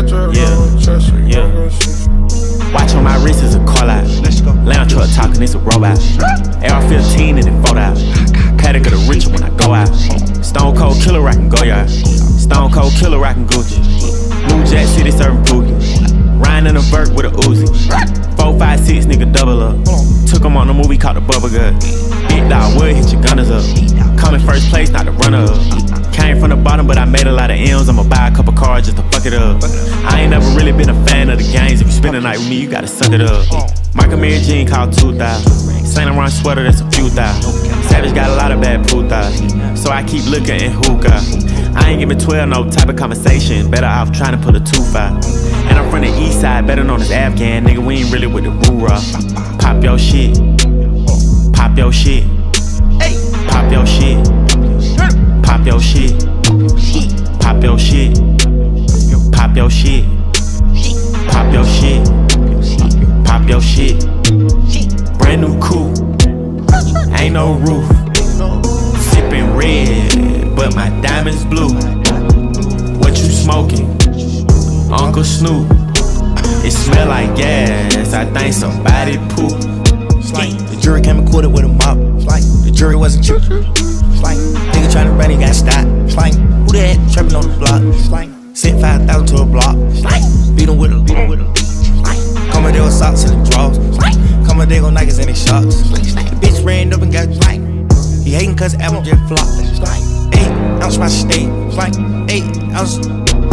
Watch on my wrist is a call out. Lounge truck talking, it's a robot. AR-15 and it fold out. Paddock of the rich when I go out. Stone Cold Killer rockin' Goyard. Stone Cold Killer rockin' Gucci. New Jack City serving Pookie. Ryan in a vert with a Uzi. 4, 5, 6 nigga double up. Took him on a movie called The Bubble Gut. Big dog would hit your gunners up. Come in first place, not the runner up. Came from the bottom, but I made a lot of M's. I'ma buy a couple cars just to fuck it up. I ain't never really been a fan of the games. If you spend the night with me, you gotta suck it up. Michael Mary Jean called 2,000. Saint Laurent sweater, that's a few thousand. Savage got a lot of bad putas, so I keep looking in hookah. I ain't giving 12 no type of conversation. Better off trying to pull a 2-5. And I'm from the east side, better known as Afghan. Nigga, we ain't really with the boo-rah. Pop your shit. Pop your shit. Pop your shit. Pop your shit. Pop your shit. Pop your shit. Pop your shit. Pop your shit. Brand new coupe. Ain't no roof. Sippin' red, but my diamonds blue. What you smoking? Uncle Snoop. It smell like gas. I think somebody poop. The jury came and caught it with a mop. The jury wasn't true. Nigga tryna run, he got stopped. Who that trapping on the block? Sent 5,000 to a block. Beat him with a. Come there with socks and the drawers. Come there with Nikes and they shorts. The bitch ran up and got slanked. He hatin' cause the album just flopped. 8 ounce my steak. 8 ounces.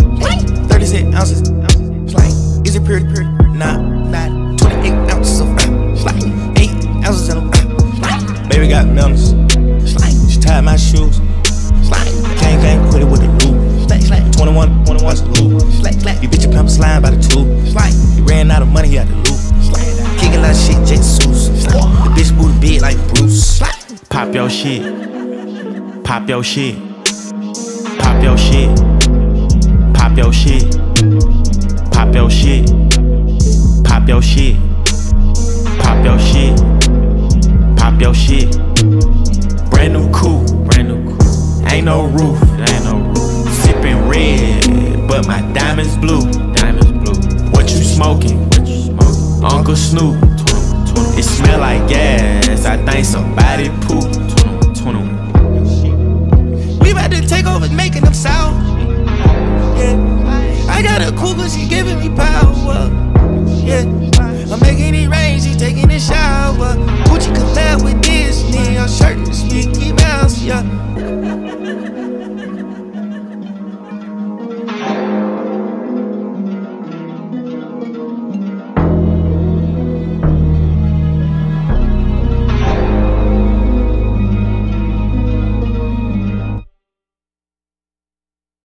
36 ounces. Is it pure? Nah. 28 ounces of 8 ounces in a. Baby got melons. She tied my shoes. Can't quit it with the loop. 21 was the loop. You bitch your pimp slime by the tube. He ran out of money, he had to loop. Kicking like shit, Jesus. The bitch booty big like Bruce. Pop your shit. Pop your shit. Pop your shit. Pop your shit. Pop your shit. Pop your shit. Pop your shit. Pop your shit. Brand new coupe. Ain't no roof. Sippin' red, but my diamonds blue. What you smoking? Uncle Snoop. It smell like gas. I think somebody poop. We about to take over, making them sound. I got a cougar, she giving me power. I'm making it rain, she taking